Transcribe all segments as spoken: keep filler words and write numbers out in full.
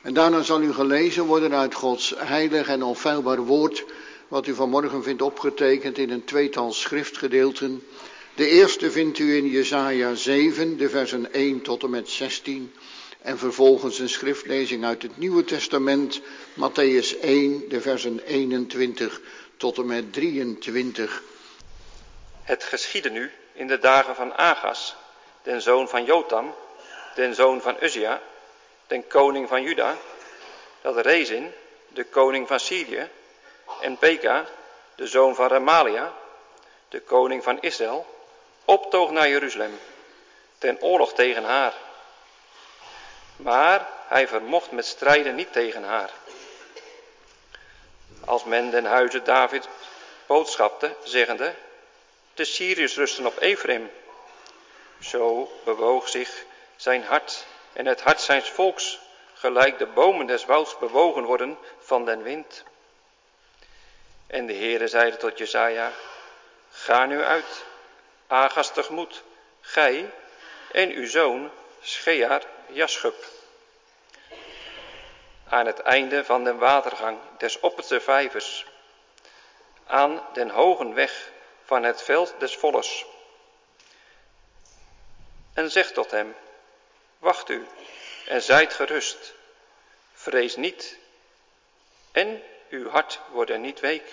En daarna zal u gelezen worden uit Gods heilig en onfeilbaar woord, wat u vanmorgen vindt opgetekend in een tweetal schriftgedeelten. De eerste vindt u in Jesaja zeven, de versen één tot en met zestien. En vervolgens een schriftlezing uit het Nieuwe Testament, Mattheüs één, de versen eenentwintig tot en met drieëntwintig. Het geschiedde nu in de dagen van Agas, den zoon van Jotam, den zoon van Uzia, den koning van Juda, dat Rezin, de koning van Syrië, en Peka, de zoon van Remalia, de koning van Israël, optoog naar Jeruzalem, ten oorlog tegen haar. Maar hij vermocht met strijden niet tegen haar. Als men den huize David boodschapte, zeggende, de Syriërs rusten op Ephraim. Zo bewoog zich zijn hart en het hart zijns volks, gelijk de bomen des wouds bewogen worden van den wind. En de Heere zeide tot Jesaja, ga nu uit, Agas tegemoet, gij en uw zoon Schear Jaschub. Aan het einde van den watergang des opperste vijvers, aan den hogen weg van het veld des volles. En zegt tot hem, wacht u en zijt gerust, vrees niet en uw hart wordt niet week.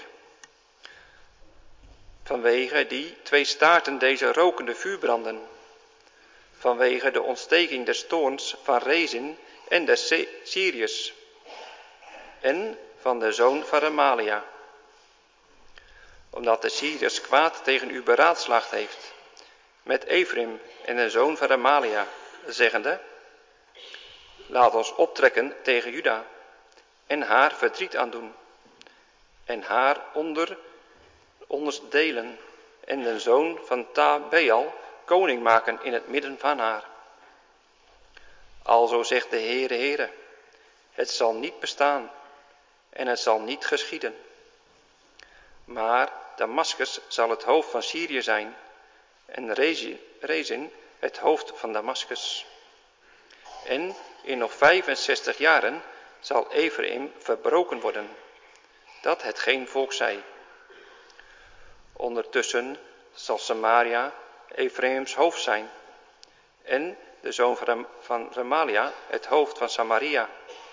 Vanwege die twee staarten deze rokende vuurbranden, vanwege de ontsteking des toorns van Rezin en des Syriërs en van de zoon van Remalia. Omdat de Syriërs kwaad tegen u beraadslaagd heeft, met Ephraim en de zoon van Remalia, zeggende, laat ons optrekken tegen Juda en haar verdriet aandoen en haar onder ons delen en de zoon van Tabeal koning maken in het midden van haar. Alzo zegt de Heere, Heere, het zal niet bestaan en het zal niet geschieden. Maar Damaskus zal het hoofd van Syrië zijn en Rezin het hoofd van Damaskus. En in nog vijfenzestig jaren zal Ephraim verbroken worden, dat het geen volk zij. Ondertussen zal Samaria Ephraims hoofd zijn en de zoon van Remalia het hoofd van Samaria.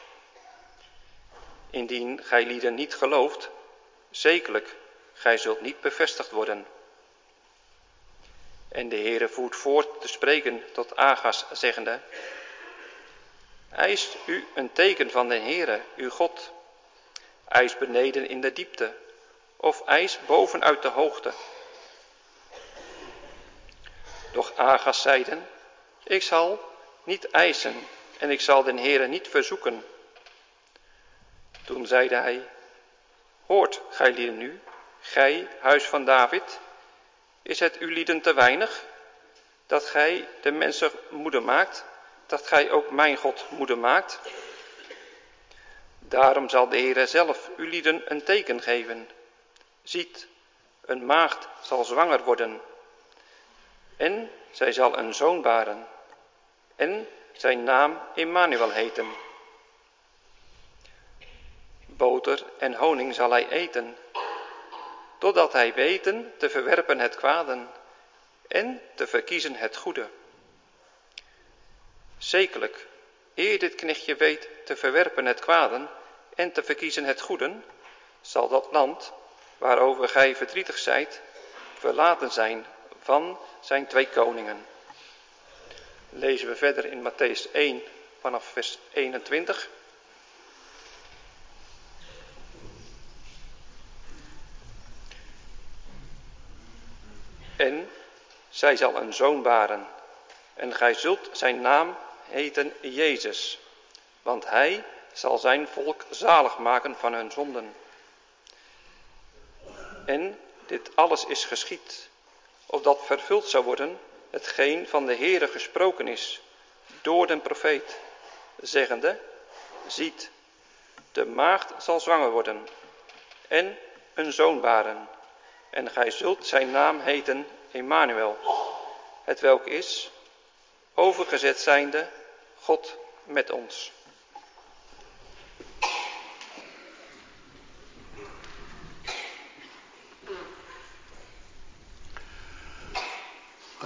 Indien gij lieden niet gelooft, zekerlijk, gij zult niet bevestigd worden. En de Heere voert voort te spreken tot Agas, zeggende, eist u een teken van de Heere, uw God, eis beneden in de diepte, of eis boven uit de hoogte. Doch Agas zeiden, ik zal niet eisen en ik zal den Heere niet verzoeken. Toen zeide hij, hoort gij lieden nu, gij, huis van David, is het uw lieden te weinig, dat gij de mensen moede maakt, dat gij ook mijn God moede maakt? Daarom zal de Heere zelf uw lieden een teken geven. Ziet, een maagd zal zwanger worden, en zij zal een zoon baren, en zijn naam Emmanuel heten. Boter en honing zal hij eten, totdat hij weten te verwerpen het kwaden en te verkiezen het goede. Zekerlijk, eer dit knechtje weet te verwerpen het kwaden en te verkiezen het goede, zal dat land, waarover gij verdrietig zijt, verlaten zijn van zijn twee koningen. Lezen we verder in Mattheüs één vanaf vers eenentwintig. En zij zal een zoon baren, en gij zult zijn naam heten Jezus, want hij zal zijn volk zalig maken van hun zonden. En dit alles is geschied, opdat vervuld zou worden hetgeen van de Heere gesproken is door den profeet, zeggende, ziet, de maagd zal zwanger worden en een zoon baren, en gij zult zijn naam heten Emmanuel, hetwelk is, overgezet zijnde, God met ons.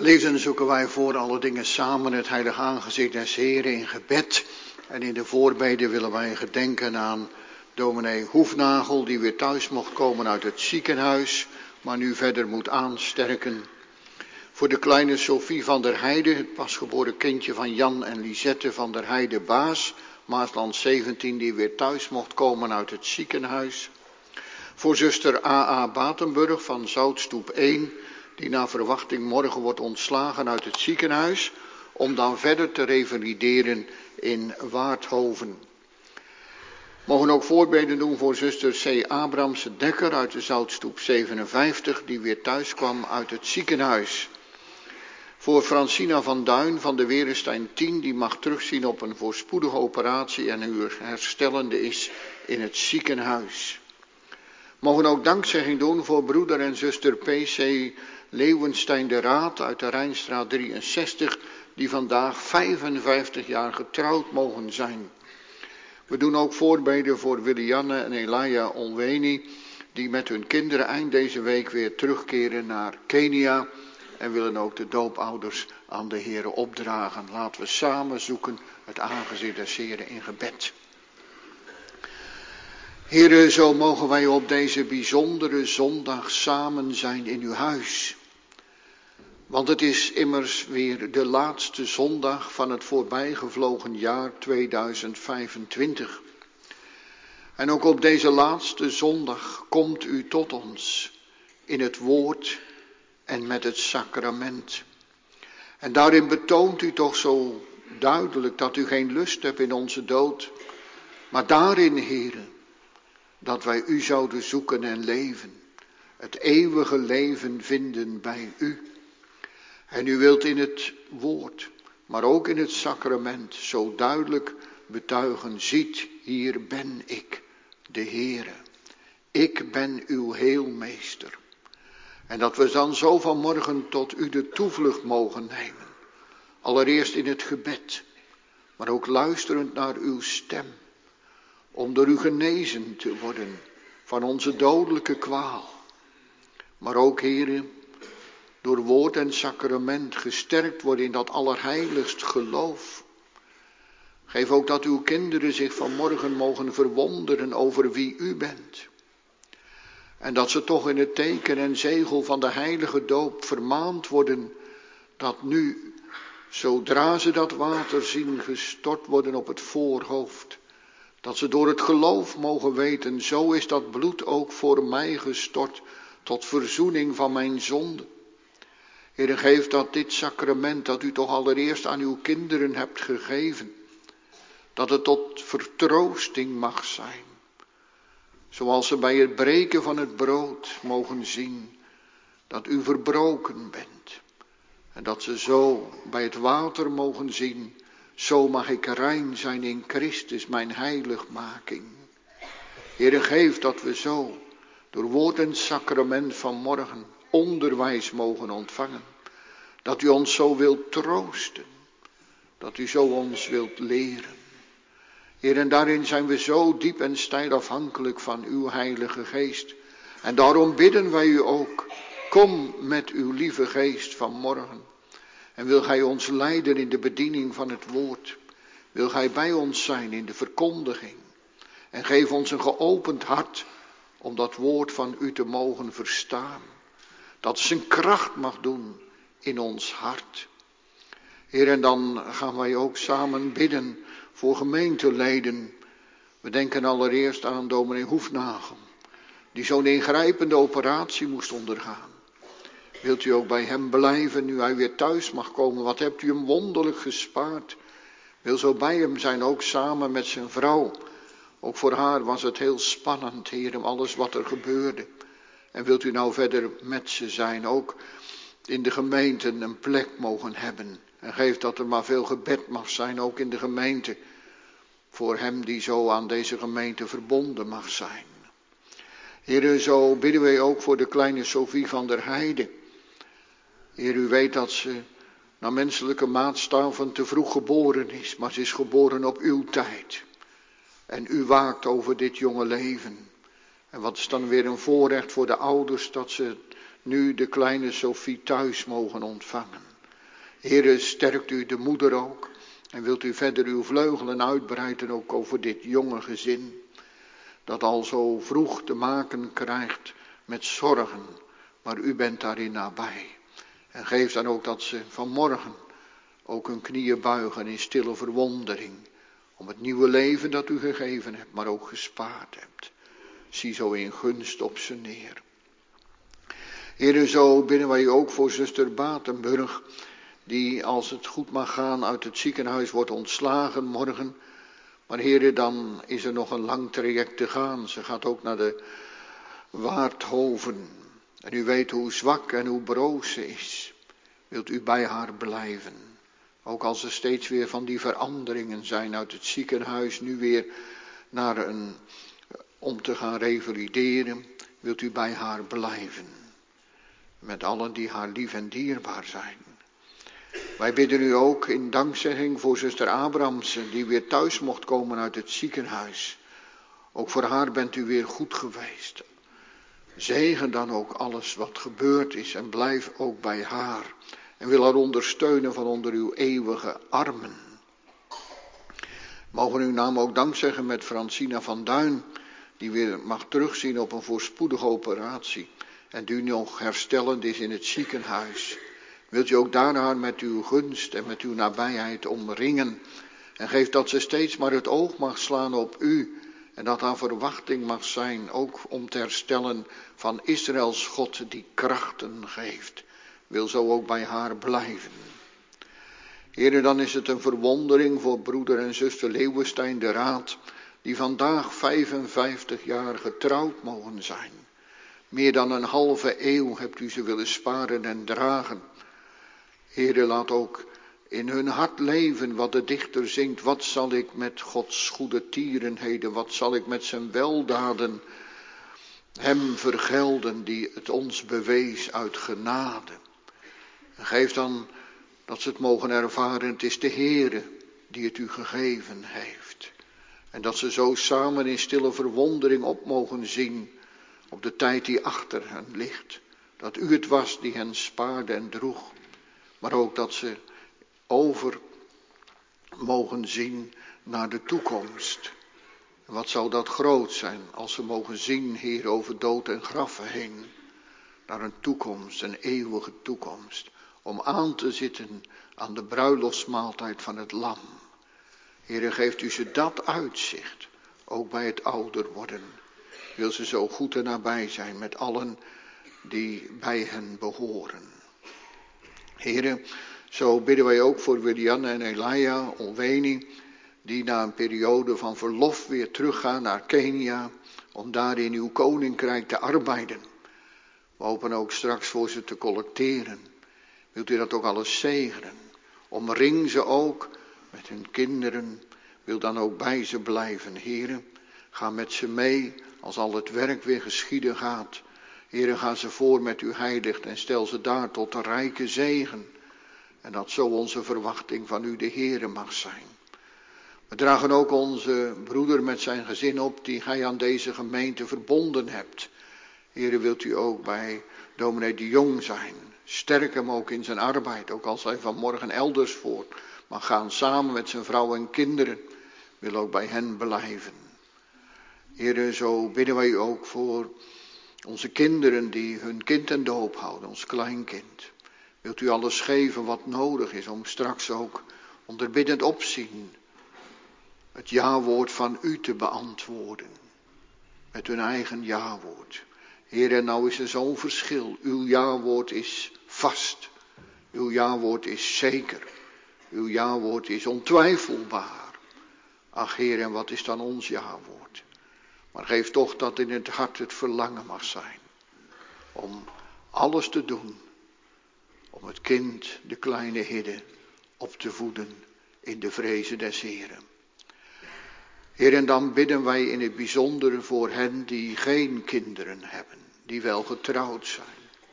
Lezen zoeken wij voor alle dingen samen het heilige aangezicht des Heren in gebed. En in de voorbeden willen wij gedenken aan dominee Hoefnagel, die weer thuis mocht komen uit het ziekenhuis, maar nu verder moet aansterken. Voor de kleine Sophie van der Heijden, het pasgeboren kindje van Jan en Lisette van der Heijden Baas, Maasland zeventien, die weer thuis mocht komen uit het ziekenhuis. Voor zuster A A Batenburg van Zoutstoep één, die naar verwachting morgen wordt ontslagen uit het ziekenhuis, om dan verder te revalideren in Waardhoven. Mogen ook voorbeden doen voor zuster C. Abramse Dekker uit de Zoutstoep zevenenvijftig, die weer thuis kwam uit het ziekenhuis. Voor Francina van Duin van de Werenstein tien, die mag terugzien op een voorspoedige operatie en nu herstellende is in het ziekenhuis. Mogen ook dankzegging doen voor broeder en zuster P C Leeuwenstein de Raad uit de Rijnstraat drieënzestig, die vandaag vijfenvijftig jaar getrouwd mogen zijn. We doen ook voorbeden voor Willianne en Elia Onweni, die met hun kinderen eind deze week weer terugkeren naar Kenia, en willen ook de doopouders aan de Here opdragen. Laten we samen zoeken het aangezicht des Heren in gebed. Here, zo mogen wij op deze bijzondere zondag samen zijn in uw huis. Want het is immers weer de laatste zondag van het voorbijgevlogen jaar tweeduizend vijfentwintig. En ook op deze laatste zondag komt u tot ons in het woord en met het sacrament. En daarin betoont u toch zo duidelijk dat u geen lust hebt in onze dood. Maar daarin, Heere, dat wij u zouden zoeken en leven. Het eeuwige leven vinden bij u. En u wilt in het woord, maar ook in het sacrament zo duidelijk betuigen. Ziet, hier ben ik, de Heere. Ik ben uw heelmeester. En dat we dan zo vanmorgen tot u de toevlucht mogen nemen. Allereerst in het gebed, maar ook luisterend naar uw stem. Om door u genezen te worden van onze dodelijke kwaal. Maar ook, Heere, door woord en sacrament gesterkt worden in dat allerheiligst geloof. Geef ook dat uw kinderen zich vanmorgen mogen verwonderen over wie u bent. En dat ze toch in het teken en zegel van de heilige doop vermaand worden, dat nu, zodra ze dat water zien gestort worden op het voorhoofd, dat ze door het geloof mogen weten, zo is dat bloed ook voor mij gestort, tot verzoening van mijn zonde. Heere, geef dat dit sacrament, dat u toch allereerst aan uw kinderen hebt gegeven, dat het tot vertroosting mag zijn. Zoals ze bij het breken van het brood mogen zien dat u verbroken bent. En dat ze zo bij het water mogen zien, zo mag ik rein zijn in Christus, mijn heiligmaking. Heere, geef dat we zo door woord en sacrament vanmorgen onderwijs mogen ontvangen. Dat u ons zo wilt troosten. Dat u zo ons wilt leren. Heer, en daarin zijn we zo diep en steil afhankelijk van uw Heilige Geest. En daarom bidden wij u ook, kom met uw lieve Geest vanmorgen. En wil gij ons leiden in de bediening van het woord. Wil gij bij ons zijn in de verkondiging. En geef ons een geopend hart om dat woord van u te mogen verstaan. Dat zijn kracht mag doen in ons hart. Heer, en dan gaan wij ook samen bidden voor gemeenteleden. We denken allereerst aan dominee Hoefnagel, die zo'n ingrijpende operatie moest ondergaan. Wilt u ook bij hem blijven, nu hij weer thuis mag komen? Wat hebt u hem wonderlijk gespaard? Wil zo bij hem zijn, ook samen met zijn vrouw. Ook voor haar was het heel spannend, Heer, alles wat er gebeurde. En wilt u nou verder met ze zijn, ook in de gemeente een plek mogen hebben. En geef dat er maar veel gebed mag zijn, ook in de gemeente. Voor hem die zo aan deze gemeente verbonden mag zijn. Heer, zo bidden wij ook voor de kleine Sophie van der Heijden. Heer, u weet dat ze naar menselijke maatstaven te vroeg geboren is. Maar ze is geboren op uw tijd. En u waakt over dit jonge leven. En wat is dan weer een voorrecht voor de ouders dat ze nu de kleine Sophie thuis mogen ontvangen. Heere, sterkt u de moeder ook. En wilt u verder uw vleugelen uitbreiden ook over dit jonge gezin. Dat al zo vroeg te maken krijgt met zorgen. Maar u bent daarin nabij. En geef dan ook dat ze vanmorgen ook hun knieën buigen in stille verwondering. Om het nieuwe leven dat u gegeven hebt, maar ook gespaard hebt. Zie zo in gunst op ze neer. Heere, zo bidden wij ook voor zuster Batenburg. Die, als het goed mag gaan, uit het ziekenhuis wordt ontslagen morgen. Maar Heere, dan is er nog een lang traject te gaan. Ze gaat ook naar de Waardhoven. En u weet hoe zwak en hoe broos ze is. Wilt u bij haar blijven? Ook als er steeds weer van die veranderingen zijn uit het ziekenhuis. Nu weer naar een, om te gaan revalideren. Wilt u bij haar blijven? Met allen die haar lief en dierbaar zijn. Wij bidden u ook in dankzegging voor zuster Abramsen, die weer thuis mocht komen uit het ziekenhuis. Ook voor haar bent u weer goed geweest. Zegen dan ook alles wat gebeurd is en blijf ook bij haar. En wil haar ondersteunen van onder uw eeuwige armen. Mogen uw naam ook dankzeggen met Francina van Duin, die weer mag terugzien op een voorspoedige operatie. En die nog herstellend is in het ziekenhuis. Wilt u ook daar haar met uw gunst en met uw nabijheid omringen. En geef dat ze steeds maar het oog mag slaan op u. En dat haar verwachting mag zijn, ook om te herstellen van Israëls God die krachten geeft. Wil zo ook bij haar blijven. Heere, dan is het een verwondering voor broeder en zuster Leeuwenstein de Raad, die vandaag vijfenvijftig jaar getrouwd mogen zijn. Meer dan een halve eeuw hebt u ze willen sparen en dragen. Heere, laat ook in hun hart leven wat de dichter zingt. Wat zal ik met Gods goede tierenheden, wat zal ik met zijn weldaden hem vergelden die het ons bewees uit genade. En geef dan dat ze het mogen ervaren, het is de Heere die het u gegeven heeft. En dat ze zo samen in stille verwondering op mogen zien op de tijd die achter hen ligt. Dat u het was die hen spaarde en droeg. Maar ook dat ze over mogen zien naar de toekomst. Wat zou dat groot zijn als ze mogen zien, Heer, over dood en graf heen. Naar een toekomst, een eeuwige toekomst. Om aan te zitten aan de bruiloftsmaaltijd van het lam. Heer, geeft u ze dat uitzicht, ook bij het ouder worden. Wil ze zo goed en nabij zijn met allen die bij hen behoren. Heren, zo bidden wij ook voor Willianne en Elia Olweni, die na een periode van verlof weer teruggaan naar Kenia, om daar in uw koninkrijk te arbeiden. We hopen ook straks voor ze te collecteren. Wilt u dat ook alles zegenen? Omring ze ook met hun kinderen. Wil dan ook bij ze blijven, heren. Ga met ze mee als al het werk weer geschieden gaat. Heren, ga ze voor met uw heiligt en stel ze daar tot de rijke zegen. En dat zo onze verwachting van u de Heere mag zijn. We dragen ook onze broeder met zijn gezin op die gij aan deze gemeente verbonden hebt. Heren, wilt u ook bij dominee de Jong zijn. Sterk hem ook in zijn arbeid, ook als hij vanmorgen elders voort mag gaan samen met zijn vrouw en kinderen. Wil ook bij hen blijven. Heren, zo bidden wij u ook voor onze kinderen die hun kind ten doop houden, ons kleinkind. Wilt u alles geven wat nodig is om straks ook onder biddend opzien het ja-woord van u te beantwoorden. Met hun eigen ja-woord. Heer, en nou is er zo'n verschil. Uw ja-woord is vast. Uw ja-woord is zeker. Uw ja-woord is ontwijfelbaar. Ach Heer, en wat is dan ons ja-woord? Maar geef toch dat in het hart het verlangen mag zijn. Om alles te doen. Om het kind, de kleine hidde, op te voeden in de vrezen des Heeren. Heer, en dan bidden wij in het bijzonder voor hen die geen kinderen hebben. Die wel getrouwd zijn.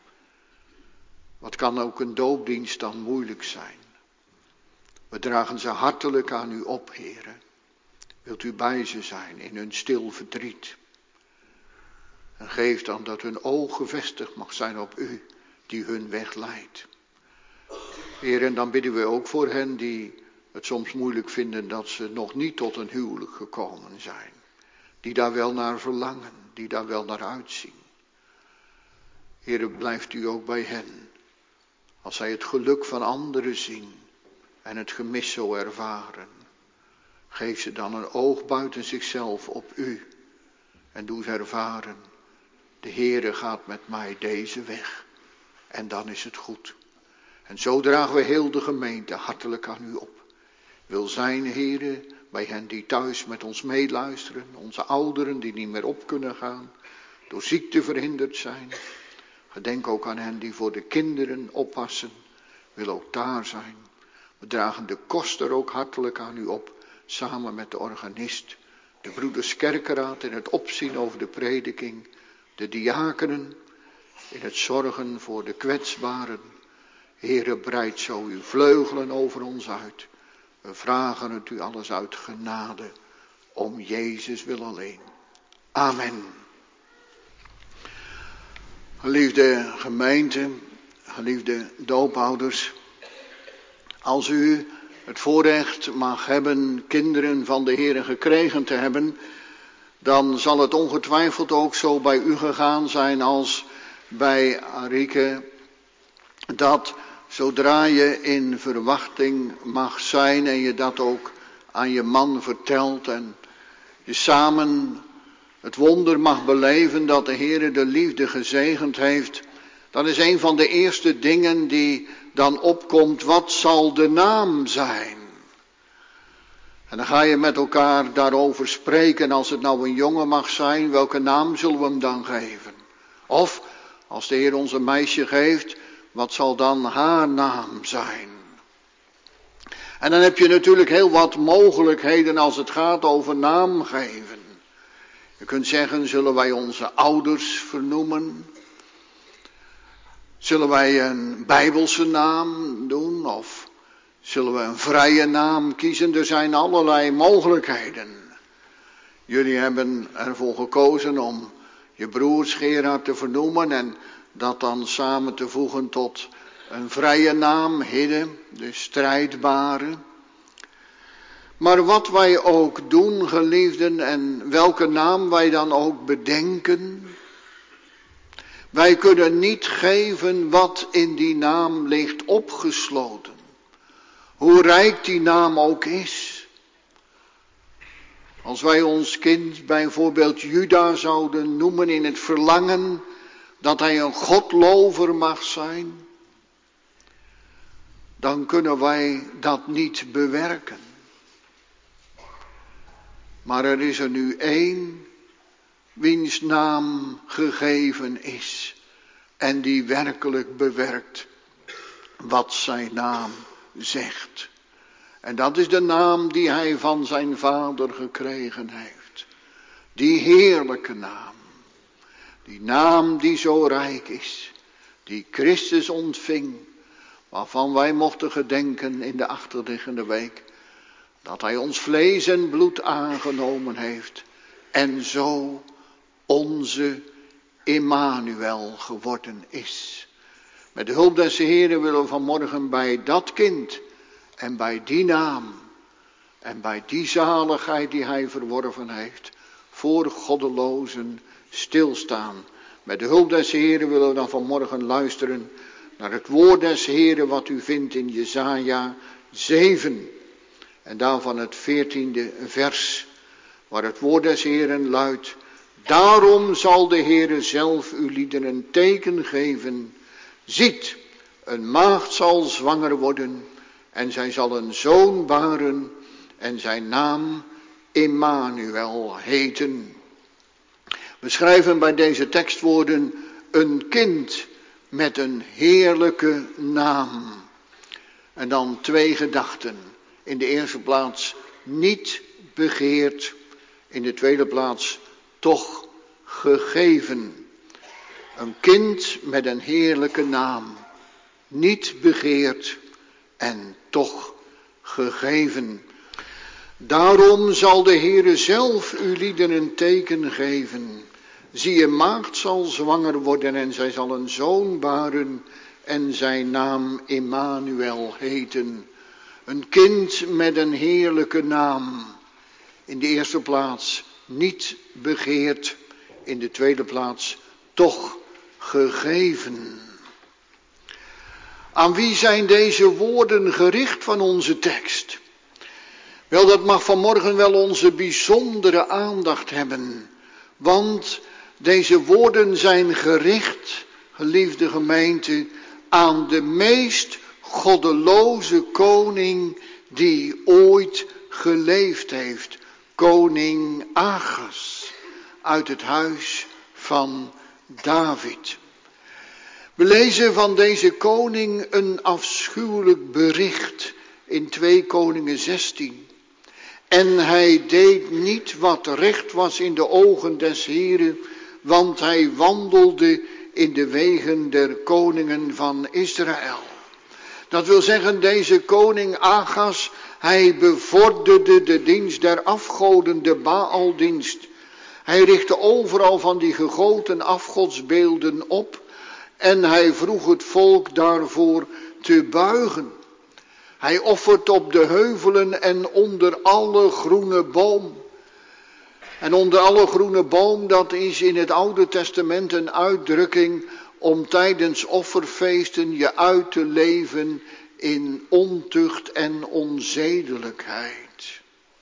Wat kan ook een doopdienst dan moeilijk zijn? We dragen ze hartelijk aan u op, Heere. Wilt u bij ze zijn in hun stil verdriet? En geef dan dat hun oog gevestigd mag zijn op u, die hun weg leidt. Heer, en dan bidden we ook voor hen die het soms moeilijk vinden dat ze nog niet tot een huwelijk gekomen zijn. Die daar wel naar verlangen, die daar wel naar uitzien. Heer, blijft u ook bij hen. Als zij het geluk van anderen zien en het gemis zo ervaren. Geef ze dan een oog buiten zichzelf op u. En doe ze ervaren. De Heere gaat met mij deze weg. En dan is het goed. En zo dragen we heel de gemeente hartelijk aan u op. Wil zijn, Heere, bij hen die thuis met ons meeluisteren. Onze ouderen die niet meer op kunnen gaan. Door ziekte verhinderd zijn. Gedenk ook aan hen die voor de kinderen oppassen. Wil ook daar zijn. We dragen de koster ook hartelijk aan u op. Samen met de organist. De broeders kerkenraad in het opzien over de prediking. De diakenen in het zorgen voor de kwetsbaren. Heere, breid zo uw vleugelen over ons uit. We vragen het u alles uit genade. Om Jezus wil alleen. Amen. Geliefde gemeente, geliefde doopouders. Als u het voorrecht mag hebben kinderen van de Heere gekregen te hebben, dan zal het ongetwijfeld ook zo bij u gegaan zijn als bij Arieke, dat zodra je in verwachting mag zijn en je dat ook aan je man vertelt en je samen het wonder mag beleven dat de Heere de liefde gezegend heeft, dan is een van de eerste dingen die dan opkomt, wat zal de naam zijn? En dan ga je met elkaar daarover spreken, als het nou een jongen mag zijn, welke naam zullen we hem dan geven? Of, als de Heer ons een meisje geeft, wat zal dan haar naam zijn? En dan heb je natuurlijk heel wat mogelijkheden als het gaat over naamgeven. Je kunt zeggen, zullen wij onze ouders vernoemen? Zullen wij een Bijbelse naam doen? Of zullen we een vrije naam kiezen? Er zijn allerlei mogelijkheden. Jullie hebben ervoor gekozen om je broers Gerard te vernoemen en dat dan samen te voegen tot een vrije naam, Hidde, de strijdbare. Maar wat wij ook doen, geliefden, en welke naam wij dan ook bedenken, wij kunnen niet geven wat in die naam ligt opgesloten. Hoe rijk die naam ook is. Als wij ons kind bijvoorbeeld Juda zouden noemen in het verlangen dat hij een godlover mag zijn, dan kunnen wij dat niet bewerken. Maar er is er nu één wiens naam gegeven is en die werkelijk bewerkt wat zijn naam zegt. En dat is de naam die hij van zijn vader gekregen heeft. Die heerlijke naam. Die naam die zo rijk is. Die Christus ontving. Waarvan wij mochten gedenken in de achterliggende week. Dat hij ons vlees en bloed aangenomen heeft. En zo onze Immanuel geworden is. Met de hulp des Heeren willen we vanmorgen bij dat kind en bij die naam en bij die zaligheid die hij verworven heeft, voor goddelozen stilstaan. Met de hulp des Heeren willen we dan vanmorgen luisteren naar het woord des Heeren wat u vindt in Jesaja zeven. En daarvan het veertiende vers, waar het woord des Heeren luidt: daarom zal de Heere zelf uw lieden een teken geven. Ziet, een maagd zal zwanger worden en zij zal een zoon baren en zijn naam Immanuel heten. We schrijven bij deze tekstwoorden een kind met een heerlijke naam. En dan twee gedachten. In de eerste plaats niet begeerd. In de tweede plaats toch gegeven. Een kind met een heerlijke naam. Niet begeerd en toch gegeven. Daarom zal de Heere zelf uw lieden een teken geven. Zie, een maagd zal zwanger worden en zij zal een zoon baren en zijn naam Immanuel heten. Een kind met een heerlijke naam. In de eerste plaats niet begeerd, in de tweede plaats toch gegeven. Aan wie zijn deze woorden gericht van onze tekst? Wel, dat mag vanmorgen wel onze bijzondere aandacht hebben. Want deze woorden zijn gericht, geliefde gemeente, aan de meest goddeloze koning die ooit geleefd heeft. Koning Achas uit het huis van David. We lezen van deze koning een afschuwelijk bericht in twee Koningen zestien. En hij deed niet wat recht was in de ogen des Heren, want hij wandelde in de wegen der koningen van Israël. Dat wil zeggen, deze koning Achas, hij bevorderde de dienst der afgoden, de Baaldienst. Hij richtte overal van die gegoten afgodsbeelden op en hij vroeg het volk daarvoor te buigen. Hij offert op de heuvelen en onder alle groene boom. En onder alle groene boom, dat is in het Oude Testament een uitdrukking om tijdens offerfeesten je uit te leven in ontucht en onzedelijkheid.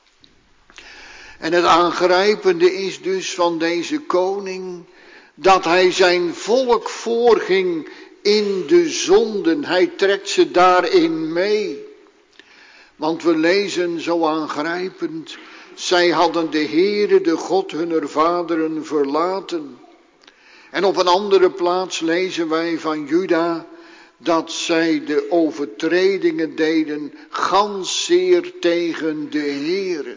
En het aangrijpende is dus van deze koning dat hij zijn volk voorging in de zonden. Hij trekt ze daarin mee. Want we lezen zo aangrijpend, zij hadden de Heere, de God hunner vaderen, verlaten. En op een andere plaats lezen wij van Juda dat zij de overtredingen deden, gans zeer tegen de Heere.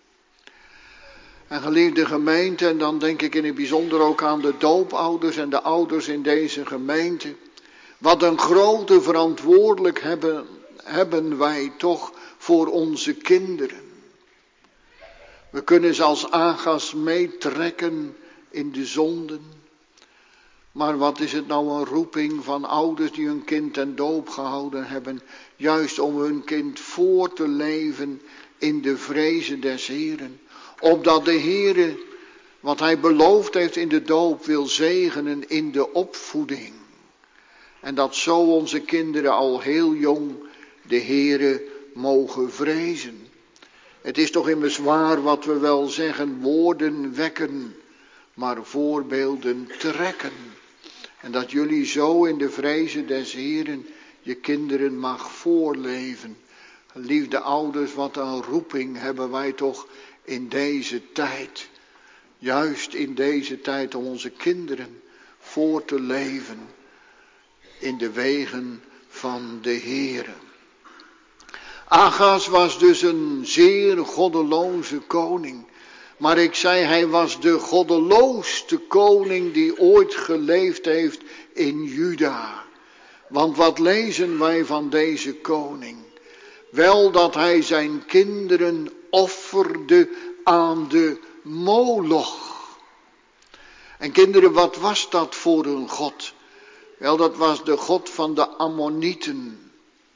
En geliefde gemeente, en dan denk ik in het bijzonder ook aan de doopouders en de ouders in deze gemeente. Wat een grote verantwoordelijk hebben, hebben wij toch voor onze kinderen. We kunnen ze als Achas meetrekken in de zonden. Maar wat is het nou een roeping van ouders die hun kind ten doop gehouden hebben. Juist om hun kind voor te leven in de vrezen des Heeren. Opdat de Heere wat hij beloofd heeft in de doop wil zegenen in de opvoeding. En dat zo onze kinderen al heel jong de Heere mogen vrezen. Het is toch immers waar wat we wel zeggen, woorden wekken, maar voorbeelden trekken. En dat jullie zo in de vrezen des Heeren je kinderen mag voorleven. Geliefde ouders, wat een roeping hebben wij toch in deze tijd. Juist in deze tijd om onze kinderen voor te leven in de wegen van de Heere. Achas was dus een zeer goddeloze koning. Maar ik zei, hij was de goddeloosste koning die ooit geleefd heeft in Juda. Want wat lezen wij van deze koning? Wel dat hij zijn kinderen offerde aan de Moloch. En kinderen, wat was dat voor een god? Wel, dat was de god van de Ammonieten.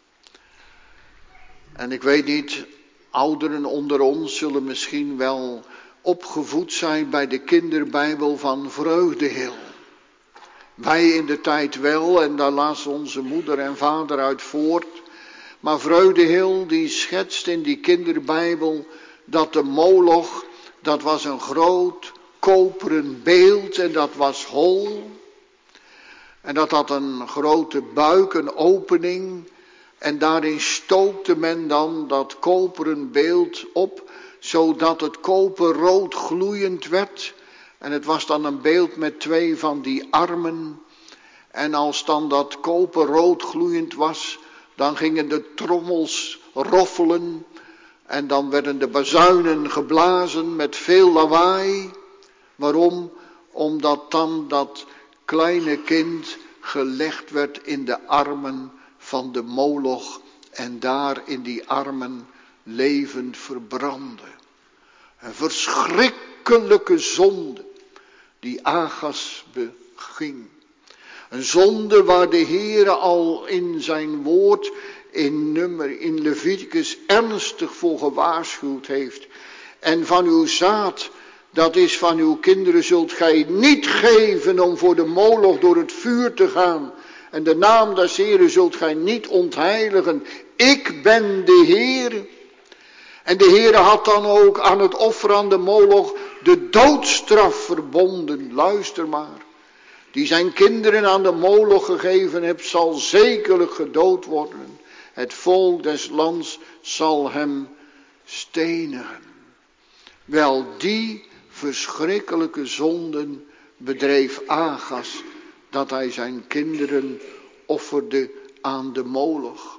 En ik weet niet, ouderen onder ons zullen misschien wel opgevoed zijn bij de kinderbijbel van Vreugdehil. Wij in de tijd wel, en daar laat onze moeder en vader uit voort. Maar Vreugdehil die schetst in die kinderbijbel dat de Moloch, dat was een groot koperen beeld en dat was hol. En dat had een grote buik, een opening. En daarin stookte men dan dat koperen beeld op, zodat het koper rood gloeiend werd. En het was dan een beeld met twee van die armen. En als dan dat koper rood gloeiend was, dan gingen de trommels roffelen. En dan werden de bazuinen geblazen met veel lawaai. Waarom? Omdat dan dat kleine kind gelegd werd in de armen van de Moloch en daar in die armen levend verbrandde. Een verschrikkelijke zonde die Achas beging. Een zonde waar de Heere al in zijn woord in, nummer, in Leviticus ernstig voor gewaarschuwd heeft. En van uw zaad, dat is van uw kinderen, zult gij niet geven om voor de moloch door het vuur te gaan. En de naam des Heeren zult gij niet ontheiligen. Ik ben de Heere. En de Heere had dan ook aan het offer aan de moloch de doodstraf verbonden. Luister maar. Die zijn kinderen aan de moloch gegeven hebt, zal zekerlijk gedood worden. Het volk des lands zal hem stenigen. Wel, die verschrikkelijke zonden bedreef Agas, dat hij zijn kinderen offerde aan de moloch.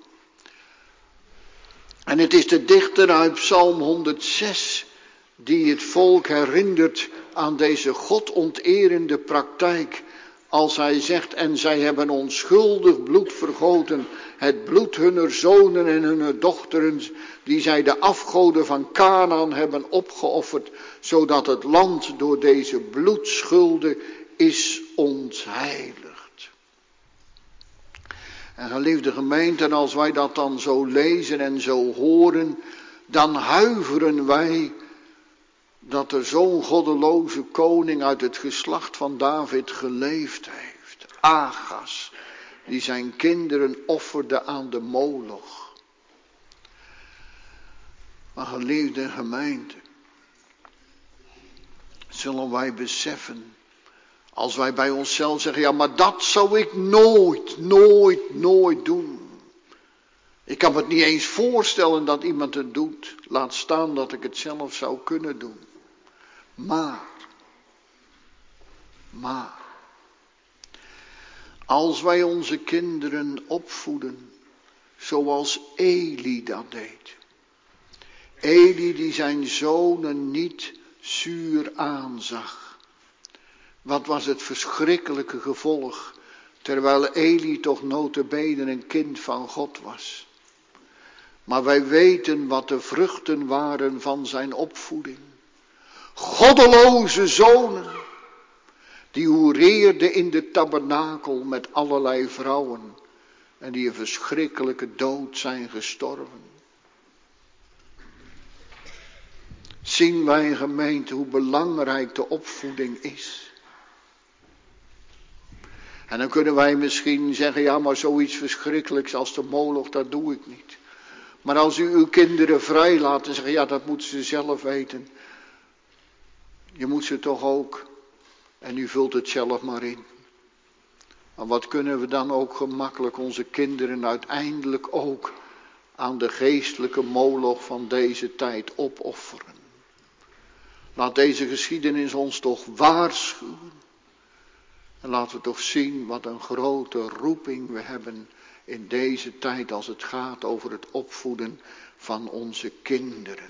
En het is de dichter uit Psalm honderdzes die het volk herinnert aan deze godonterende praktijk. Als hij zegt, en zij hebben onschuldig bloed vergoten, het bloed hunner zonen en hunner dochteren, die zij de afgoden van Kanaan hebben opgeofferd, zodat het land door deze bloedschulden is ontheiligd. En geliefde gemeente, en als wij dat dan zo lezen en zo horen, dan huiveren wij dat er zo'n goddeloze koning uit het geslacht van David geleefd heeft. Agas, die zijn kinderen offerde aan de moloch. Maar geliefde gemeente, zullen wij beseffen, als wij bij onszelf zeggen, ja, maar dat zou ik nooit, nooit, nooit doen. Ik kan me het niet eens voorstellen dat iemand het doet. Laat staan dat ik het zelf zou kunnen doen. Maar, maar, als wij onze kinderen opvoeden, zoals Eli dat deed. Eli die zijn zonen niet zuur aanzag. Wat was het verschrikkelijke gevolg, terwijl Eli toch nota bene een kind van God was. Maar wij weten wat de vruchten waren van zijn opvoeding. Goddeloze zonen, die hoereerden in de tabernakel met allerlei vrouwen en die een verschrikkelijke dood zijn gestorven. Zien wij, gemeente, hoe belangrijk de opvoeding is. En dan kunnen wij misschien zeggen, ja, maar zoiets verschrikkelijks als de moloch, dat doe ik niet. Maar als u uw kinderen vrij laat en zeggen, ja, dat moeten ze zelf weten. Je moet ze toch ook, en u vult het zelf maar in. Maar wat kunnen we dan ook gemakkelijk onze kinderen uiteindelijk ook aan de geestelijke moloch van deze tijd opofferen. Laat deze geschiedenis ons toch waarschuwen. En laten we toch zien wat een grote roeping we hebben in deze tijd als het gaat over het opvoeden van onze kinderen.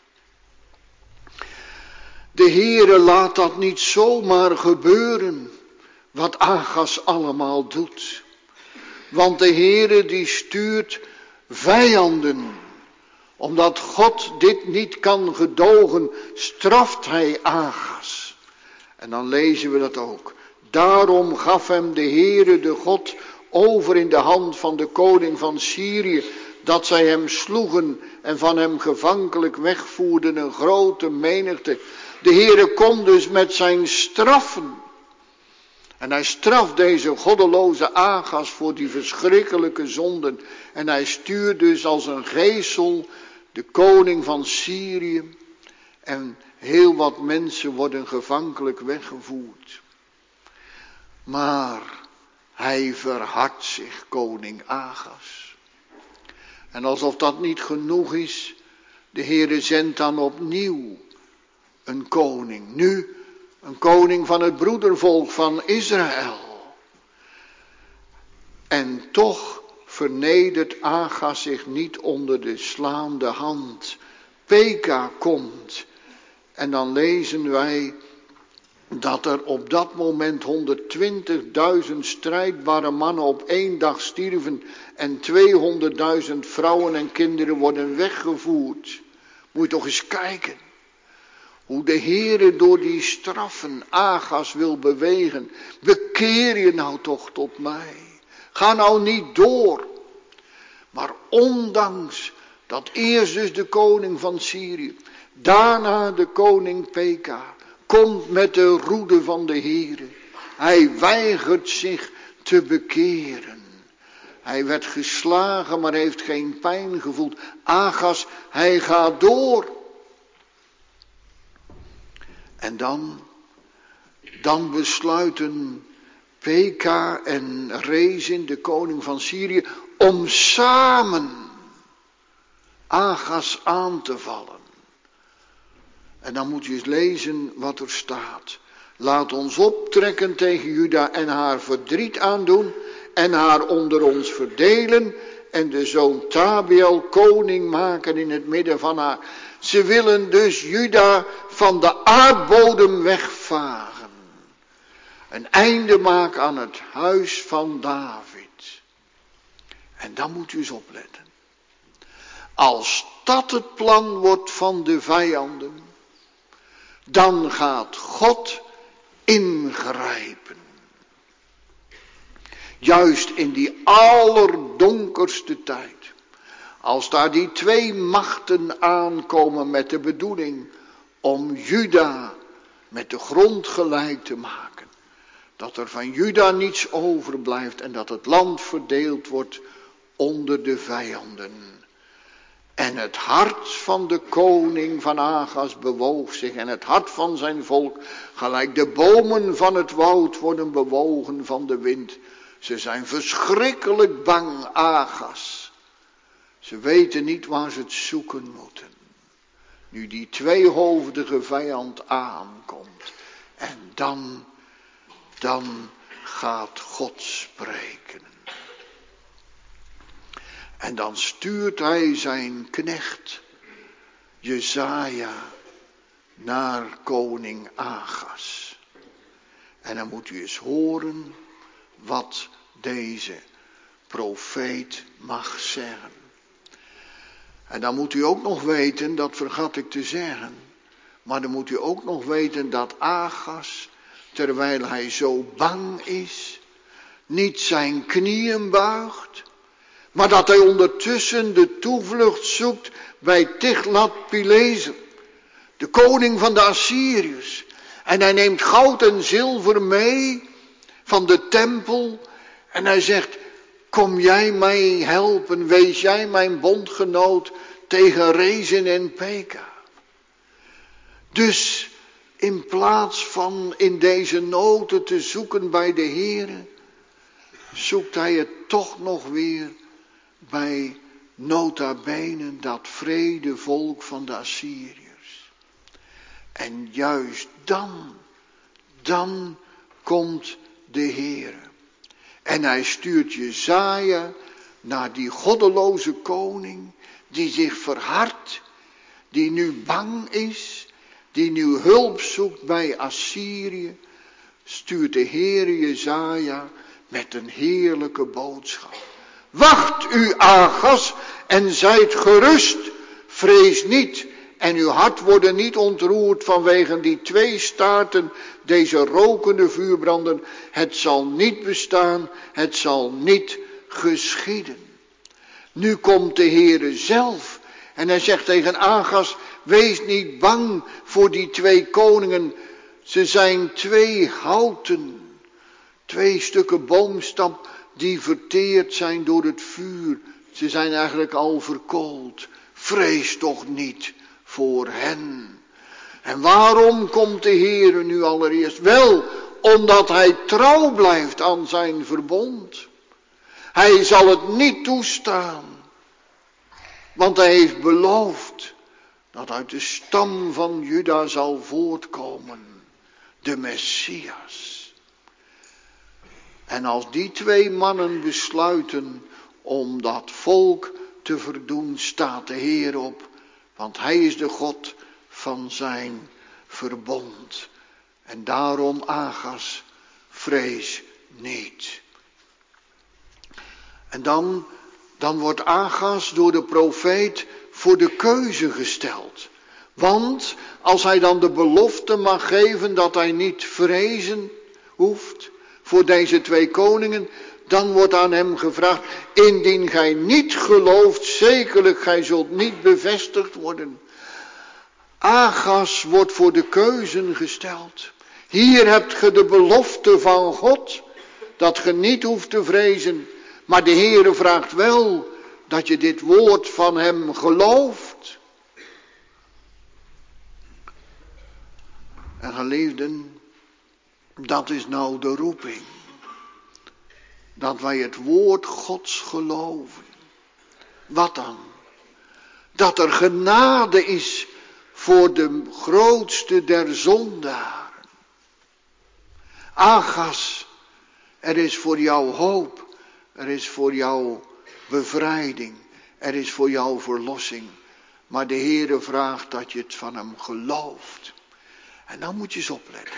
De Heere laat dat niet zomaar gebeuren, wat Agas allemaal doet. Want de Heere die stuurt vijanden. Omdat God dit niet kan gedogen, straft hij Agas. En dan lezen we dat ook. Daarom gaf hem de Heere de God over in de hand van de koning van Syrië, dat zij hem sloegen en van hem gevankelijk wegvoerden een grote menigte. De Heere kon dus met zijn straffen. En hij straft deze goddeloze Agas voor die verschrikkelijke zonden. En hij stuurt dus als een geesel de koning van Syrië. En heel wat mensen worden gevankelijk weggevoerd. Maar hij verhardt zich, koning Agas. En alsof dat niet genoeg is, de Heere zendt dan opnieuw een koning. Nu een koning van het broedervolk van Israël. En toch vernedert Agas zich niet onder de slaande hand. Peka komt. En dan lezen wij dat er op dat moment honderdtwintigduizend strijdbare mannen op één dag stierven en tweehonderdduizend vrouwen en kinderen worden weggevoerd. Moet je toch eens kijken. Hoe de Heere door die straffen Agas wil bewegen. Bekeer je nou toch tot mij. Ga nou niet door. Maar ondanks dat eerst dus de koning van Syrië, daarna de koning Peka, komt met de roede van de Heere. Hij weigert zich te bekeren. Hij werd geslagen, maar heeft geen pijn gevoeld. Agas, hij gaat door. En dan, dan besluiten Peka en Rezin, de koning van Syrië, om samen Agas aan te vallen. En dan moet je eens lezen wat er staat. Laat ons optrekken tegen Juda en haar verdriet aandoen en haar onder ons verdelen en de zoon Tabiel koning maken in het midden van haar. Ze willen dus Juda van de aardbodem wegvagen. Een einde maken aan het huis van David. En dan moet u eens opletten. Als dat het plan wordt van de vijanden, dan gaat God ingrijpen. Juist in die allerdonkerste tijd. Als daar die twee machten aankomen met de bedoeling om Juda met de grond gelijk te maken. Dat er van Juda niets overblijft en dat het land verdeeld wordt onder de vijanden. En het hart van de koning van Agas bewoog zich en het hart van zijn volk, gelijk de bomen van het woud worden bewogen van de wind. Ze zijn verschrikkelijk bang, Agas. Ze weten niet waar ze het zoeken moeten. Nu die tweehoofdige vijand aankomt. En dan, dan gaat God spreken. En dan stuurt hij zijn knecht Jesaja naar koning Agas. En dan moet u eens horen wat deze profeet mag zeggen. En dan moet u ook nog weten, dat vergat ik te zeggen, maar dan moet u ook nog weten dat Agas, terwijl hij zo bang is, niet zijn knieën buigt, maar dat hij ondertussen de toevlucht zoekt bij Tiglat-Pileser, de koning van de Assyriërs. En hij neemt goud en zilver mee van de tempel en hij zegt, kom jij mij helpen, wees jij mijn bondgenoot tegen Rezin en Peka. Dus in plaats van in deze noten te zoeken bij de Heere, zoekt hij het toch nog weer bij nota bene dat vrede volk van de Assyriërs. En juist dan, dan komt de Heere. En hij stuurt Jesaja naar die goddeloze koning die zich verhardt, die nu bang is, die nu hulp zoekt bij Assyrië, stuurt de Heere Jesaja met een heerlijke boodschap. Wacht u, Agas, en zijt gerust, vrees niet, en uw hart worden niet ontroerd vanwege die twee staarten, deze rokende vuurbranden. Het zal niet bestaan, het zal niet geschieden. Nu komt de Heere zelf en hij zegt tegen Agas, wees niet bang voor die twee koningen. Ze zijn twee houten, twee stukken boomstam die verteerd zijn door het vuur. Ze zijn eigenlijk al verkoold. Vrees toch niet voor hen. En waarom komt de Heere nu allereerst? Wel, omdat hij trouw blijft aan zijn verbond. Hij zal het niet toestaan. Want hij heeft beloofd dat uit de stam van Juda zal voortkomen de Messias. En als die twee mannen besluiten om dat volk te verdoen, staat de Heer op. Want hij is de God van zijn verbond. En daarom, Agas, vrees niet. En dan, dan wordt Agas door de profeet voor de keuze gesteld. Want als hij dan de belofte mag geven dat hij niet vrezen hoeft voor deze twee koningen, dan wordt aan hem gevraagd, indien gij niet gelooft, zekerlijk gij zult niet bevestigd worden. Agas wordt voor de keuze gesteld. Hier hebt ge de belofte van God, dat ge niet hoeft te vrezen, maar de Heere vraagt wel dat je dit woord van hem gelooft. En geliefden, dat is nou de roeping. Dat wij het woord Gods geloven. Wat dan? Dat er genade is voor de grootste der zondaren. Agas, er is voor jou hoop. Er is voor jou bevrijding. Er is voor jou verlossing. Maar de Heere vraagt dat je het van hem gelooft. En dan moet je eens opletten.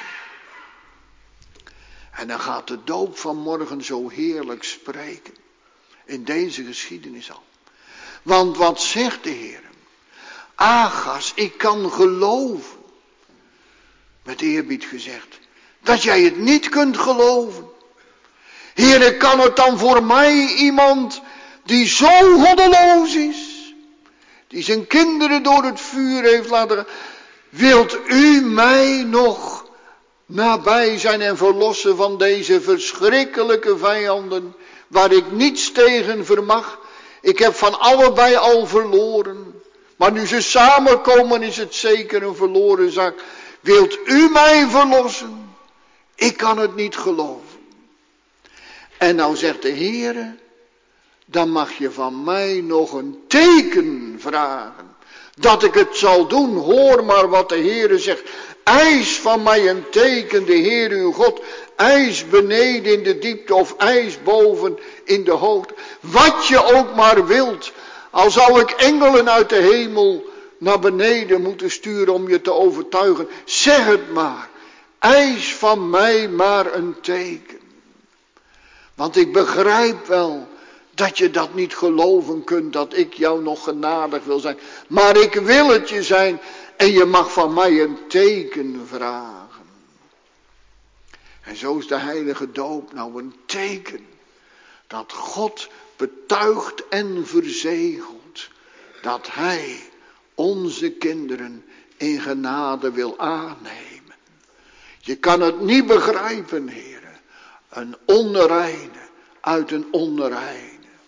En dan gaat de doop van morgen zo heerlijk spreken. In deze geschiedenis al. Want wat zegt de Heer? Agas, ik kan geloven. Met eerbied gezegd. Dat jij het niet kunt geloven. Heere, kan het dan voor mij iemand die zo goddeloos is. Die zijn kinderen door het vuur heeft laten gaan. Wilt u mij nog nabij zijn en verlossen van deze verschrikkelijke vijanden, waar ik niets tegen vermag? Ik heb van allebei al verloren, maar nu ze samenkomen is het zeker een verloren zaak. Wilt u mij verlossen? Ik kan het niet geloven. En nou zegt de Heere, dan mag je van mij nog een teken vragen. Dat ik het zal doen, hoor maar wat de Heere zegt. Eis van mij een teken, de Heer uw God. Eis beneden in de diepte of eis boven in de hoogte. Wat je ook maar wilt. Al zou ik engelen uit de hemel naar beneden moeten sturen om je te overtuigen. Zeg het maar. Eis van mij maar een teken. Want ik begrijp wel dat je dat niet geloven kunt, dat ik jou nog genadig wil zijn. Maar ik wil het je zijn en je mag van mij een teken vragen. En zo is de heilige doop nou een teken. Dat God betuigt en verzegelt dat hij onze kinderen in genade wil aannemen. Je kan het niet begrijpen, heren. Een onreine uit een onreine.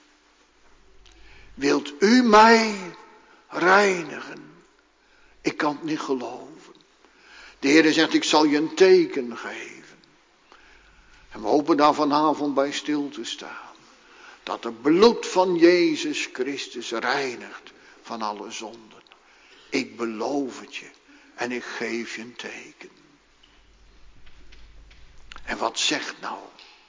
Wilt u mij reinigen? Ik kan het niet geloven. De Heer zegt, ik zal je een teken geven. En we hopen daar vanavond bij stil te staan. Dat het bloed van Jezus Christus reinigt van alle zonden. Ik beloof het je en ik geef je een teken. En wat zegt nou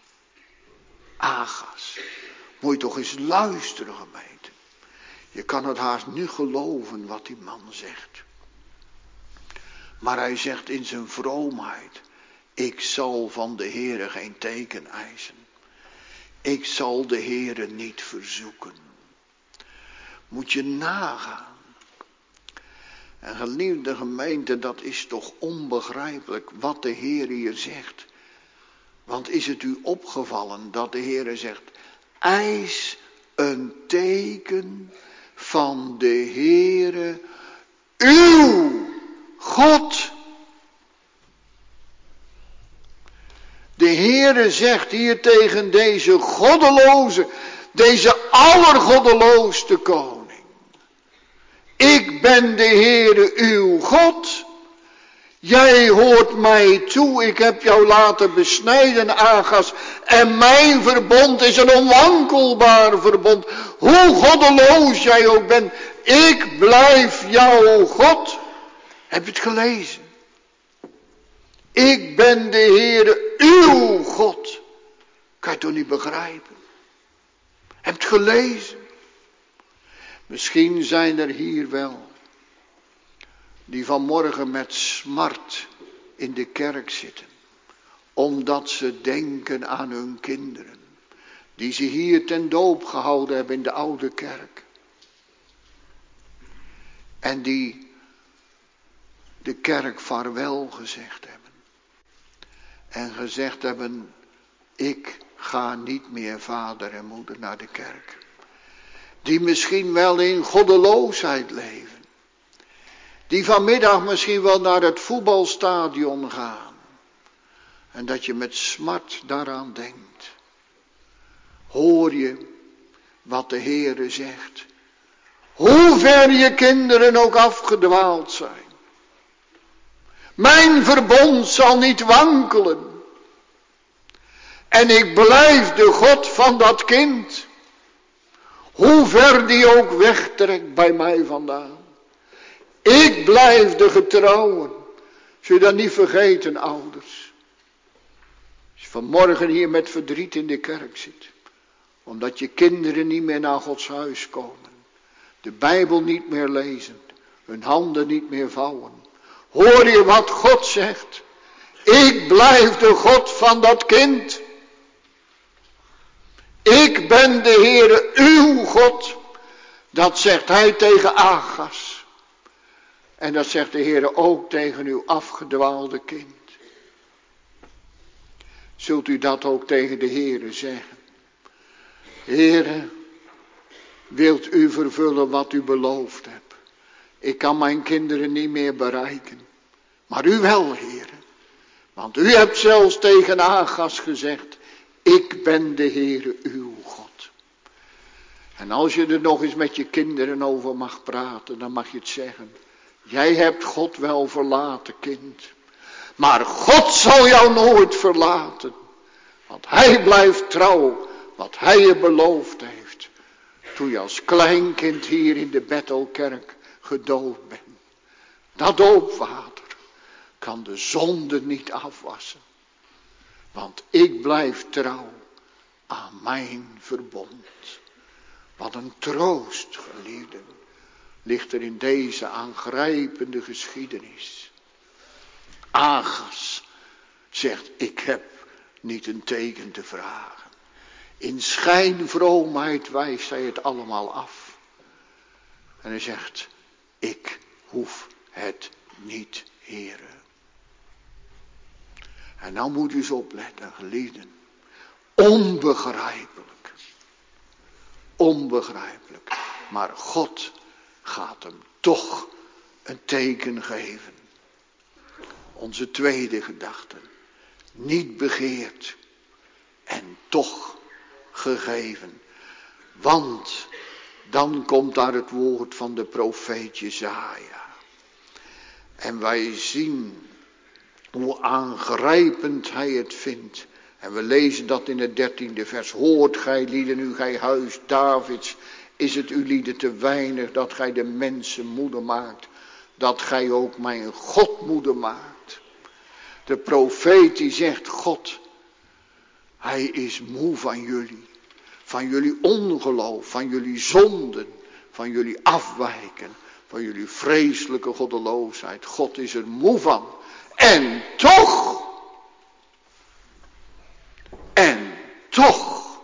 Agas? Moet je toch eens luisteren, gemeente. Je kan het haast niet geloven wat die man zegt. Maar hij zegt in zijn vroomheid. Ik zal van de Heere geen teken eisen. Ik zal de Heere niet verzoeken. Moet je nagaan. En geliefde gemeente, dat is toch onbegrijpelijk wat de Heer hier zegt. Want is het u opgevallen dat de Heer zegt, eis een teken van de Heere, uw God. De Heere zegt hier tegen deze goddeloze, deze allergoddelooste koning. Ik ben de Heere uw God. Jij hoort mij toe, ik heb jou laten besnijden, Agas. En mijn verbond is een onwankelbaar verbond. Hoe goddeloos jij ook bent, ik blijf jouw God. Heb je het gelezen? Ik ben de Heere, uw God. Kan je het toch niet begrijpen? Heb je het gelezen? Misschien zijn er hier wel die vanmorgen met smart in de kerk zitten. Omdat ze denken aan hun kinderen. Die ze hier ten doop gehouden hebben in de oude kerk. En die de kerk vaarwel gezegd hebben. En gezegd hebben, ik ga niet meer vader en moeder naar de kerk. Die misschien wel in goddeloosheid leven. Die vanmiddag misschien wel naar het voetbalstadion gaan. En dat je met smart daaraan denkt. Hoor je wat de Heere zegt. Hoe ver je kinderen ook afgedwaald zijn. Mijn verbond zal niet wankelen. En ik blijf de God van dat kind. Hoe ver die ook wegtrekt bij mij vandaan. Ik blijf de getrouwen. Zul je dat niet vergeten, ouders. Als je vanmorgen hier met verdriet in de kerk zit. Omdat je kinderen niet meer naar Gods huis komen. De Bijbel niet meer lezen. Hun handen niet meer vouwen. Hoor je wat God zegt? Ik blijf de God van dat kind. Ik ben de Heere uw God. Dat zegt hij tegen Agas. En dat zegt de Heere ook tegen uw afgedwaalde kind. Zult u dat ook tegen de Heere zeggen? Heere, wilt u vervullen wat u beloofd hebt? Ik kan mijn kinderen niet meer bereiken. Maar u wel, Heere. Want u hebt zelfs tegen Agas gezegd, ik ben de Heere uw God. En als je er nog eens met je kinderen over mag praten, dan mag je het zeggen. Jij hebt God wel verlaten, kind. Maar God zal jou nooit verlaten. Want hij blijft trouw wat hij je beloofd heeft. Toen je als kleinkind hier in de Bethelkerk gedoopt bent. Dat doopwater kan de zonde niet afwassen. Want ik blijf trouw aan mijn verbond. Wat een troost, geliefden, ligt er in deze aangrijpende geschiedenis. Agas zegt, ik heb niet een teken te vragen. In schijnvroomheid wijst hij het allemaal af. En hij zegt, ik hoef het niet, Heere. En nou moet u eens opletten, geliefden. Onbegrijpelijk. Onbegrijpelijk. Maar God gaat hem toch een teken geven. Onze tweede gedachte. Niet begeerd. En toch gegeven. Want dan komt daar het woord van de profeet Jesaja. En wij zien hoe aangrijpend hij het vindt. En we lezen dat in het dertiende vers. Hoort gij lieden, u gij huis Davids, is het u lieden te weinig dat gij de mensen moede maakt. Dat gij ook mijn God moede maakt. De profeet die zegt, God, hij is moe van jullie. Van jullie ongeloof, van jullie zonden, van jullie afwijken, van jullie vreselijke goddeloosheid. God is er moe van. En toch, en toch,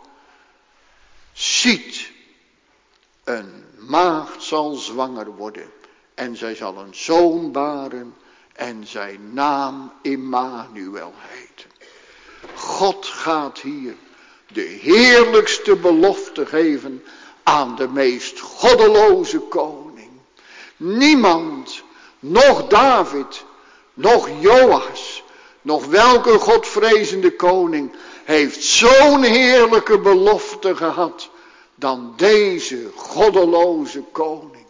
ziet, een maagd zal zwanger worden en zij zal een zoon baren en zijn naam Immanuel heten. God gaat hier de heerlijkste belofte geven aan de meest goddeloze koning. Niemand, nog David, nog Joas, nog welke godvrezende koning heeft zo'n heerlijke belofte gehad dan deze goddeloze koning.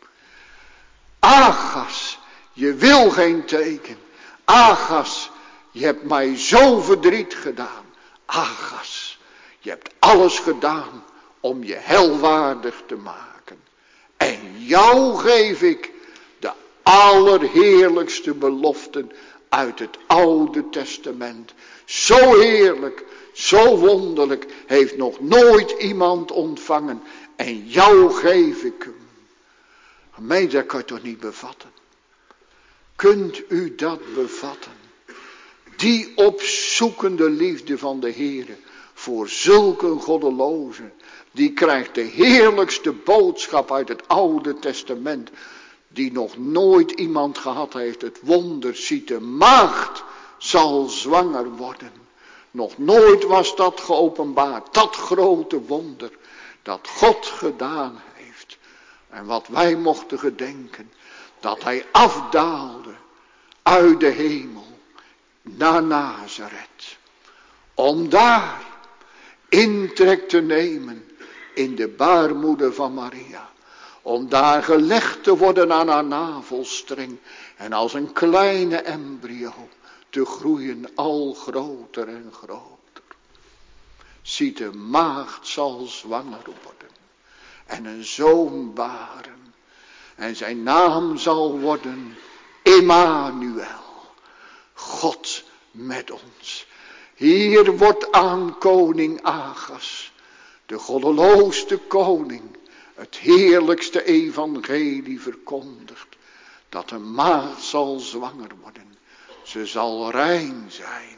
Agas, je wil geen teken. Agas, je hebt mij zo verdriet gedaan. Agas, je hebt alles gedaan om je helwaardig te maken. En jou geef ik de allerheerlijkste beloften uit het Oude Testament. Zo heerlijk, zo wonderlijk heeft nog nooit iemand ontvangen. En jou geef ik hem. Gemeente, dat kan je toch niet bevatten? Kunt u dat bevatten? Die opzoekende liefde van de Heere voor zulke goddelozen, die krijgt de heerlijkste boodschap uit het Oude Testament. die nog nooit iemand gehad heeft. Het wonder ziet, de maagd zal zwanger worden. Nog nooit was dat geopenbaard, dat grote wonder dat God gedaan heeft. En wat wij mochten gedenken, dat hij afdaalde uit de hemel naar Nazareth. Om daar intrek te nemen in de baarmoeder van Maria. Om daar gelegd te worden aan haar navelstreng. En als een kleine embryo te groeien al groter en groter. Ziet, de maagd zal zwanger worden. En een zoon baren. En zijn naam zal worden Immanuel. God met ons. Hier wordt aan koning Agas, de goddeloosste koning, het heerlijkste evangelie verkondigd. Dat een maagd zal zwanger worden. Ze zal rein zijn.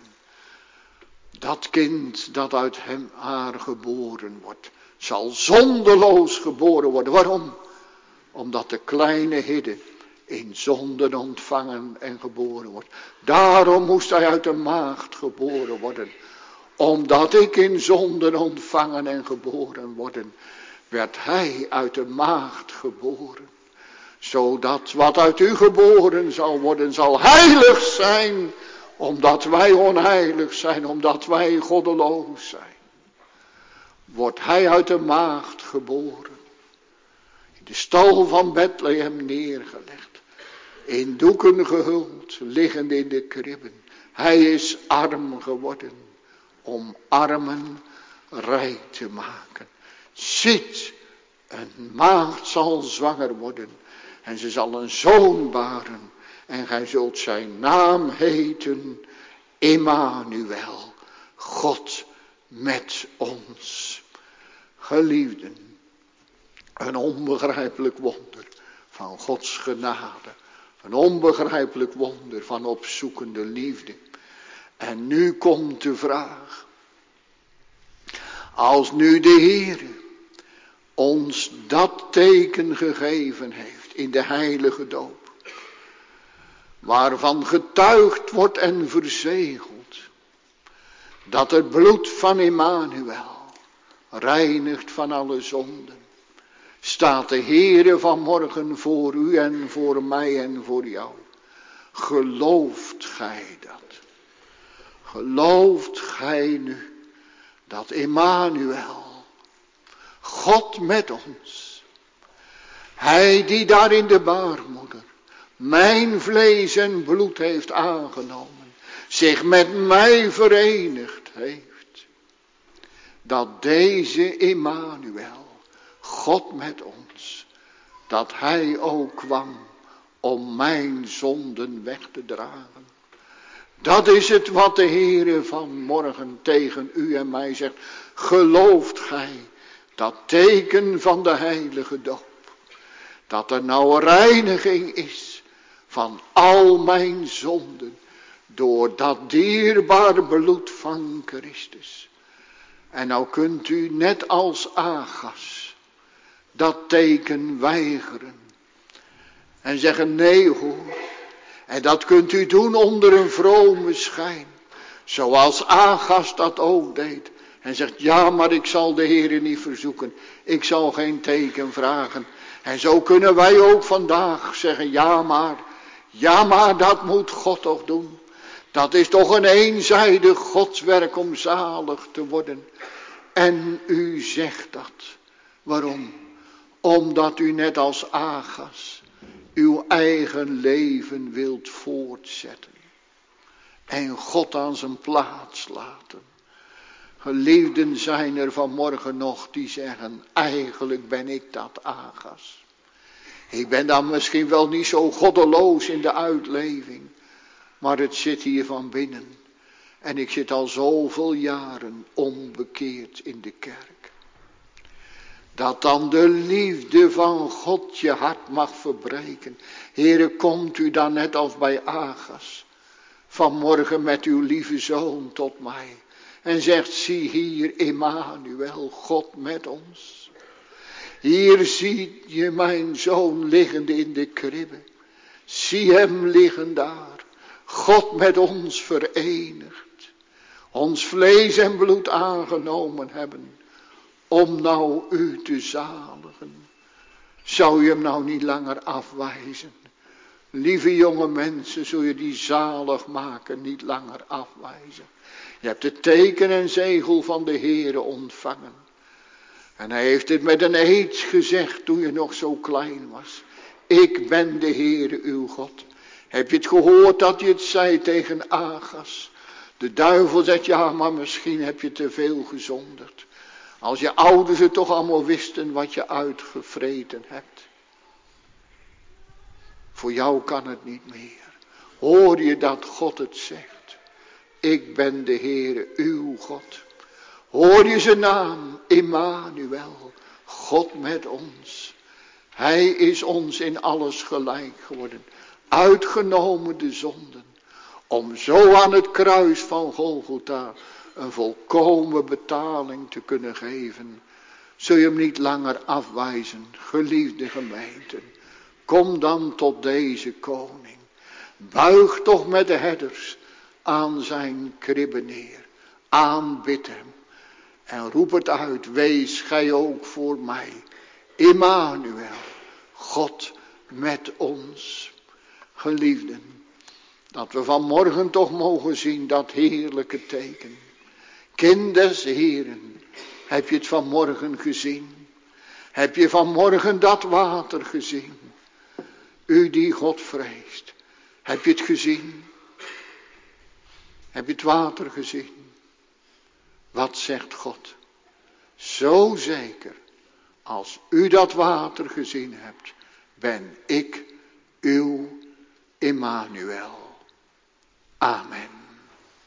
Dat kind dat uit hem haar geboren wordt, zal zondeloos geboren worden. Waarom? Omdat de kleine hidde in zonden ontvangen en geboren wordt. Daarom moest hij uit de maagd geboren worden. Omdat ik in zonden ontvangen en geboren worden, werd hij uit de maagd geboren. Zodat wat uit u geboren zal worden, zal heilig zijn. Omdat wij onheilig zijn, omdat wij goddeloos zijn. Wordt hij uit de maagd geboren. In de stal van Bethlehem neergelegd. In doeken gehuld, liggend in de kribben. Hij is arm geworden, om armen rijk te maken. Ziet, een maagd zal zwanger worden. En ze zal een zoon baren. En gij zult zijn naam heten Immanuel. God met ons. Geliefden, een onbegrijpelijk wonder van Gods genade. Een onbegrijpelijk wonder van opzoekende liefde. En nu komt de vraag. Als nu de Heer ons dat teken gegeven heeft in de heilige doop. Waarvan getuigd wordt en verzegeld. Dat het bloed van Immanuel reinigt van alle zonden. Staat de Heere vanmorgen voor u en voor mij en voor jou. Gelooft gij dat? Gelooft gij nu dat Immanuel, God met ons, hij die daar in de baarmoeder mijn vlees en bloed heeft aangenomen, zich met mij verenigd heeft, dat deze Immanuel, God met ons, dat hij ook kwam om mijn zonden weg te dragen. Dat is het wat de Heere vanmorgen tegen u en mij zegt. Gelooft gij dat teken van de heilige doop? Dat er nou reiniging is van al mijn zonden door dat dierbare bloed van Christus. En nou kunt u net als Agas dat teken weigeren. En zeggen nee hoor. En dat kunt u doen onder een vrome schijn. Zoals Agas dat ook deed. En zegt ja, maar ik zal de Heere niet verzoeken. Ik zal geen teken vragen. En zo kunnen wij ook vandaag zeggen ja maar. Ja maar dat moet God toch doen. Dat is toch een eenzijdig godswerk om zalig te worden. En u zegt dat. Waarom? Omdat u net als Agas uw eigen leven wilt voortzetten. En God aan zijn plaats laten. Geliefden zijn er vanmorgen nog die zeggen, eigenlijk ben ik dat Agas. Ik ben dan misschien wel niet zo goddeloos in de uitleving. Maar het zit hier van binnen. En ik zit al zoveel jaren onbekeerd in de kerk. Dat dan de liefde van God je hart mag verbreken. Heere, komt u dan net als bij Agas. Vanmorgen met uw lieve zoon tot mij. En zegt, zie hier Immanuel, God met ons. Hier zie je mijn zoon liggende in de kribbe. Zie hem liggen daar. God met ons verenigd. Ons vlees en bloed aangenomen hebben. Om nou u te zaligen. Zou je hem nou niet langer afwijzen? Lieve jonge mensen, zul je die zalig maken niet langer afwijzen. Je hebt het teken en zegel van de Heere ontvangen. En hij heeft het met een eed gezegd toen je nog zo klein was. Ik ben de Heere uw God. Heb je het gehoord dat hij het zei tegen Agas? De duivel zegt, ja, maar misschien heb je te veel gezonderd. Als je ouders het toch allemaal wisten wat je uitgevreten hebt. Voor jou kan het niet meer. Hoor je dat God het zegt? Ik ben de Heere uw God. Hoor je zijn naam? Immanuel. God met ons. Hij is ons in alles gelijk geworden. Uitgenomen de zonden. Om zo aan het kruis van Golgotha een volkomen betaling te kunnen geven. Zul je hem niet langer afwijzen, geliefde gemeente. Kom dan tot deze koning. Buig toch met de herders aan zijn kribbe neer. Aanbid hem. En roep het uit. Wees gij ook voor mij. Immanuel. God met ons. Geliefden. Dat we vanmorgen toch mogen zien dat heerlijke teken. Kind des Heeren. Heb je het vanmorgen gezien? Heb je vanmorgen dat water gezien? U die God vreest. Heb je het gezien? Heb je het water gezien? Wat zegt God? Zo zeker als u dat water gezien hebt, ben ik uw Immanuel. Amen.